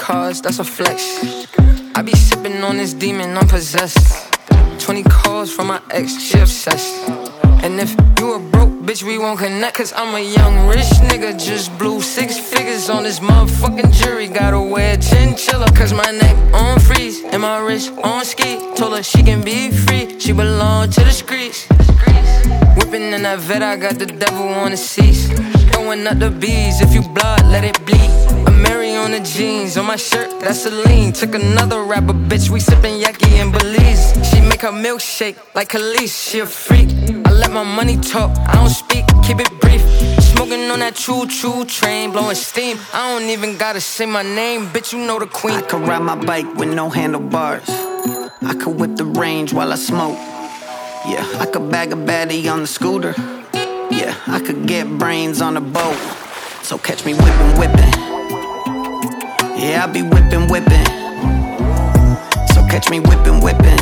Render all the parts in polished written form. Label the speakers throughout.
Speaker 1: cars, that's a flex. I be sipping on this demon, I'm possessed. 20 calls from my ex, she obsessed. And if you a broke bitch, we won't connect. Cause I'm a young rich nigga, just blew 6 figures on this motherfucking jury. Gotta wear chinchilla, cause my neck on freeze and my wrist on ski. Told her she can be free, she belong to the streets. Whipping in that vet, I got the devil on the seats. Throwing up the bees, if you blood, let it bleed. A Mary on the jeans, on my shirt, that's Celine. Took another rapper, bitch, we sippin' Yaki in Belize. She make her milkshake like Khalees, she a freak. I let my money talk, I don't speak, keep it brief. Smoking on that choo-choo train, blowing steam. I don't even gotta say my name, bitch, you know the queen.
Speaker 2: I could ride my bike with no handlebars. I could whip the range while I smoke. Yeah, I could bag a baddie on the scooter. Yeah, I could get brains on a boat. So catch me whippin', whippin'. Yeah, I be whippin', whippin'. So catch me whippin', whippin'.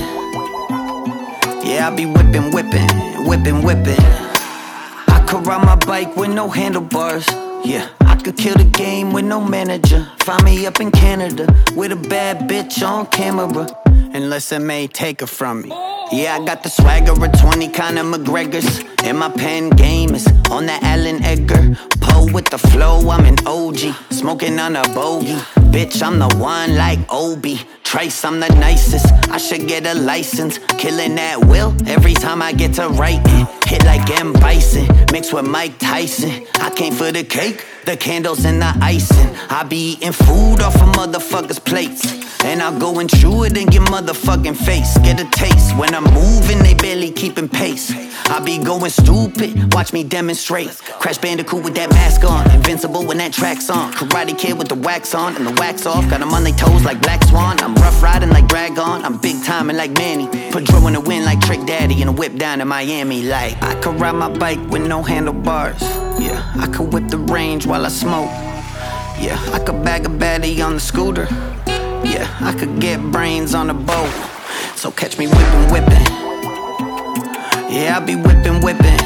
Speaker 2: Yeah, I be whippin', whippin', whippin', whippin'. I could ride my bike with no handlebars. Yeah, I could kill the game with no manager. Find me up in Canada with a bad bitch on camera. Unless it may take her from me. Yeah, I got the swagger of 20 Conor McGregors. And my pen game is on that Allen Edgar. Poe with the flow, I'm an OG. Smoking on a bogey. Bitch, I'm the one like Obi. Trace, I'm the nicest, I should get a license. Killing that will every time I get to writing. Hit like M. Bison, mixed with Mike Tyson. I came for the cake, the candles and the icing. I be eating food off of motherfuckers' plates. And I'll go and chew it and get motherfucking face. Get a taste, when I'm moving they barely keeping pace. I be going stupid, watch me demonstrate. Crash Bandicoot with that mask on, invincible when that track's on. Karate Kid with the wax on and the wax off. Got 'em on their toes like Black Swan. I'm rough riding like Dragon, I'm big timing like Manny. Put Dro in the wind like Trick Daddy and a whip down in Miami. Like I could ride my bike with no handlebars. Yeah, I could whip the range while I smoke. Yeah, I could bag a baddie on the scooter. Yeah, I could get brains on a boat. So catch me whippin', whippin'. Yeah, I be whippin', whippin'.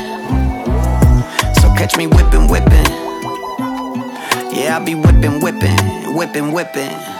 Speaker 2: So catch me whippin', whippin'. Yeah, I be whippin', whippin', whippin', whippin'.